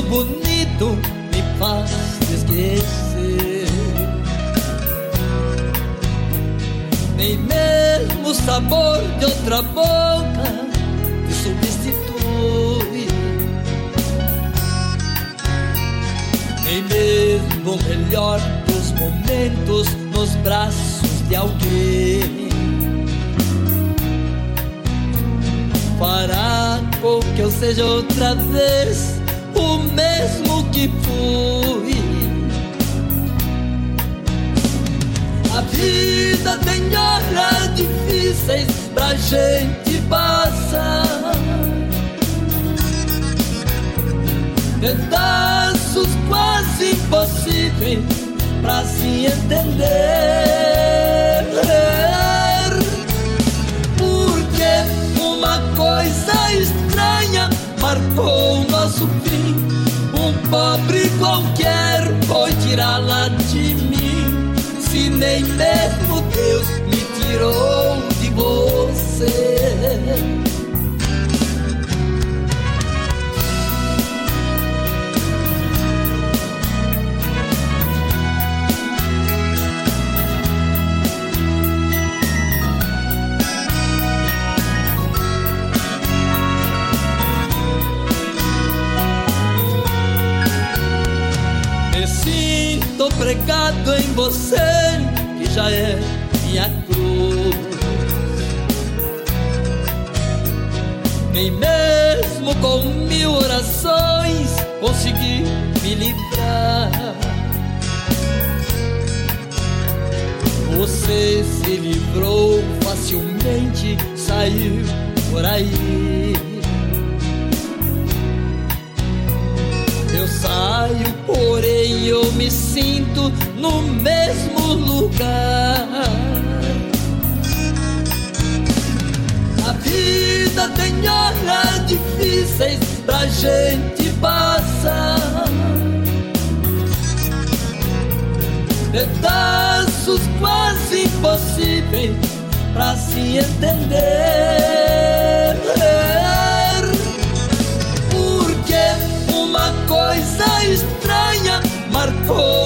tudo bonito me faz esquecer. Nem mesmo o sabor de outra boca te substitui. Nem mesmo o melhor dos momentos nos braços de alguém fará com que eu seja outra vez o mesmo que fui. A vida tem horas difíceis pra gente passar, pedaços quase impossíveis pra se entender. Porque uma coisa estranha marcou o nosso fim. Um pobre qualquer foi tirá-la de mim. Se nem mesmo Deus me tirou de você. Tô pregado em você, que já é minha cruz. Nem mesmo com 1000 orações consegui me livrar. Você se livrou facilmente, saiu por aí. Eu saio, porém eu me sinto no mesmo lugar. A vida tem horas difíceis pra gente passar, pedaços quase impossíveis pra se entender. Porque uma coisa estranha marcou